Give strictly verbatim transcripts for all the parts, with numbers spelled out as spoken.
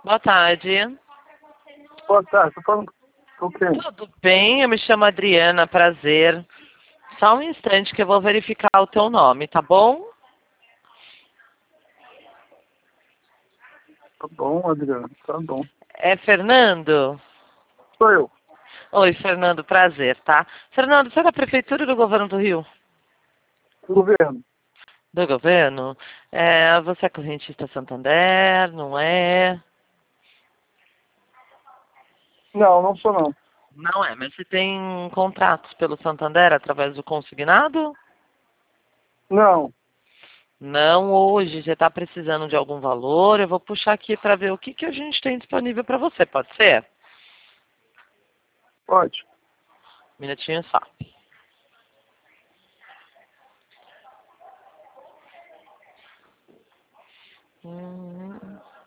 Boa tarde. Boa tarde, tô falando com quem? Tudo bem? Eu me chamo Adriana, prazer. Só um instante que eu vou verificar o teu nome, tá bom? Tá bom, Adriano, tá bom. É Fernando? Sou eu, Oi, Fernando, prazer, tá? Fernando, você é da Prefeitura do Governo do Rio? do governo. Do governo? É, você é correntista Santander, não é? Não, não sou não. Não é, mas você tem contratos pelo Santander através do consignado? Não, Não hoje, você está precisando de algum valor, eu vou puxar aqui para ver o que, que a gente tem disponível para você, pode ser? pode. Um minutinho só. Hum,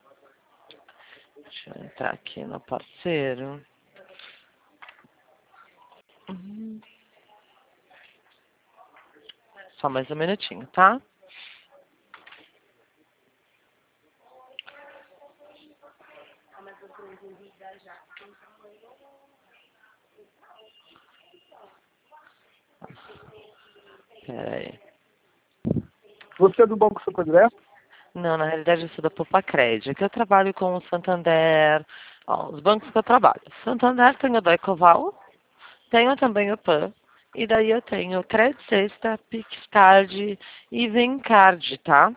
deixa eu entrar aqui no parceiro. Hum, só mais um minutinho, tá? Pera aí. Você é do Banco Santander? Não, na realidade eu sou da Popacred, que eu trabalho com o Santander, ó, os bancos que eu trabalho. Santander tem o da Ecoval, tenho também o Pan, e daí eu tenho Credit Sexta, Pixcard e Vencard, tá?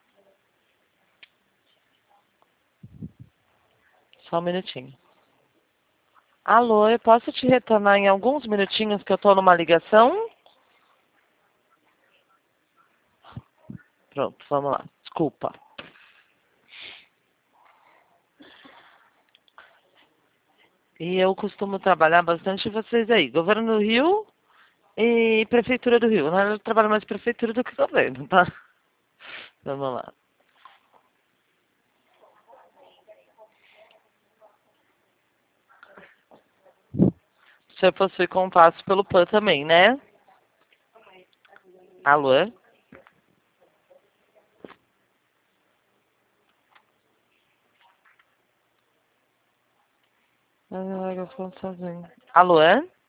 Só um minutinho. Alô, eu posso te retornar em alguns minutinhos que eu estou numa ligação? Pronto, vamos lá. Desculpa. E eu costumo trabalhar bastante vocês aí. Governo do Rio e Prefeitura do Rio. Na verdade, eu trabalho mais Prefeitura do que governo, tá? Vamos lá. Você possui contatos pelo Pan também, né? Alô? Ah, eu falo sozinho. Alô?